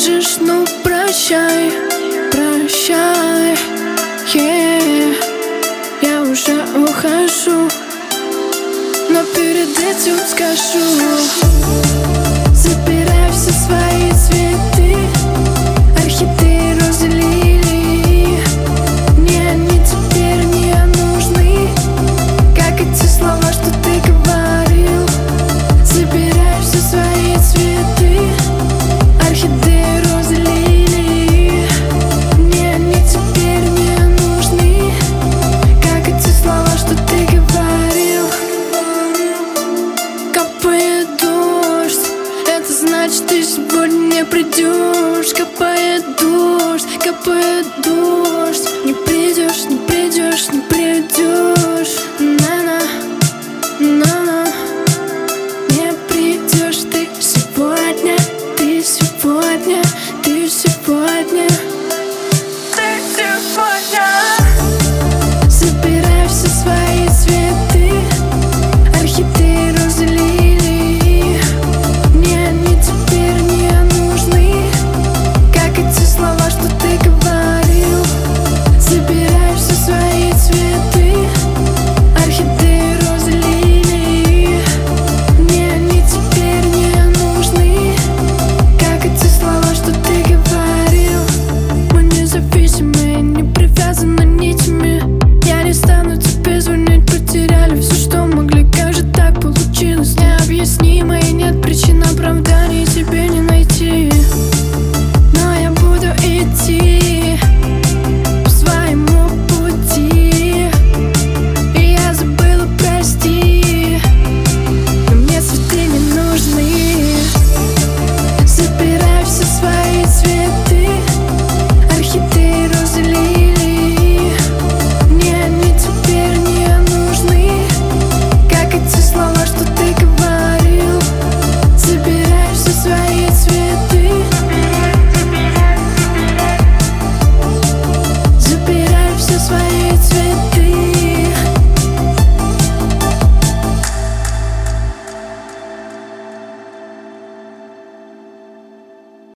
скажешь, ну прощай, прощай, yeah. Я уже ухожу, но перед этим скажу: забирай все свои цветы, орхидеи, розы, лилии. Мне они теперь не нужны, как эти слова, что ты говорил. Забирай все свои цветы, орхидеи, розы, лилии. Мне они теперь не нужны, как эти слова, что ты говорил. Капает дождь, это значит, ты сегодня не придешь. Капает дождь, капает дождь. Не придешь, не придешь, не придешь.